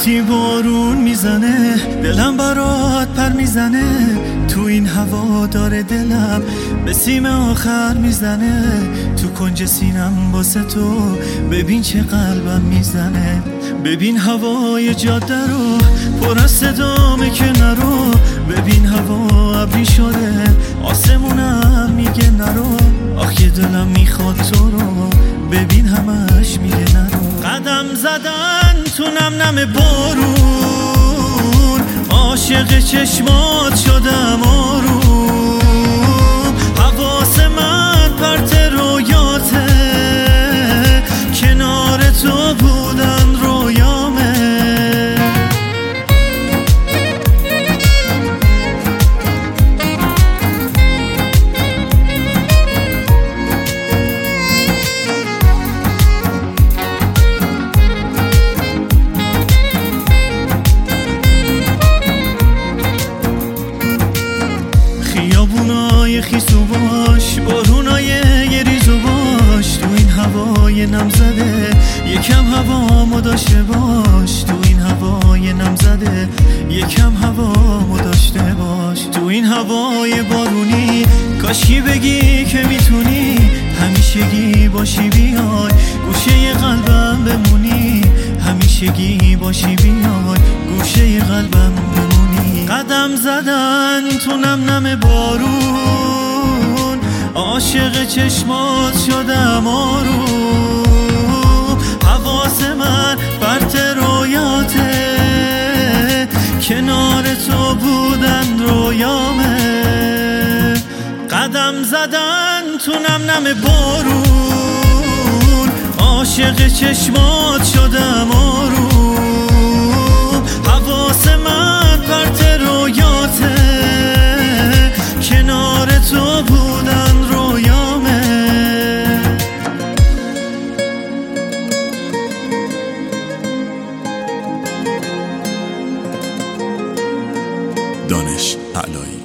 وقتی بارون میزنه دلم برات پر میزنه، تو این هوا داره دلم به سیم آخر میزنه، تو کنج سینم واسه تو ببین چه قلبم میزنه. ببین هوای جاده رو پر از صدامه که نرو، ببین هوا ابری شده آسمونم میگه نرو، آخ یه دلم میخواد تو رو ببین همش میگه نرو. قدم زدن تو نم نم بارون، عاشق چشمات شدم آروم، حواس من پرت رویاته، کنار تو بودن رویامه. خیابونای خیسو باش، بارونای یه ریزو باش، تو این هوای نم زده یکم هوامو داشته باش، تو این هوای نم زده یکم هوامو داشته باش. تو این هوای بارونی کاشکی بگی که میتونی همیشگی باشی، بیای گوشه قلبم بمونی، همیشگی باشی بیای گوشه قلبم بمونی. قدم زدن تو نم نم بارون، عاشق چشمات شدم آروم، حواس من پرت رویاته، کنار تو بودن رویامه. قدم زدن تو نم نم بارون، عاشق چشمات شدم آروم، حواس من پرت رویاته، کنار تو بودن رویامه. دانش علایی.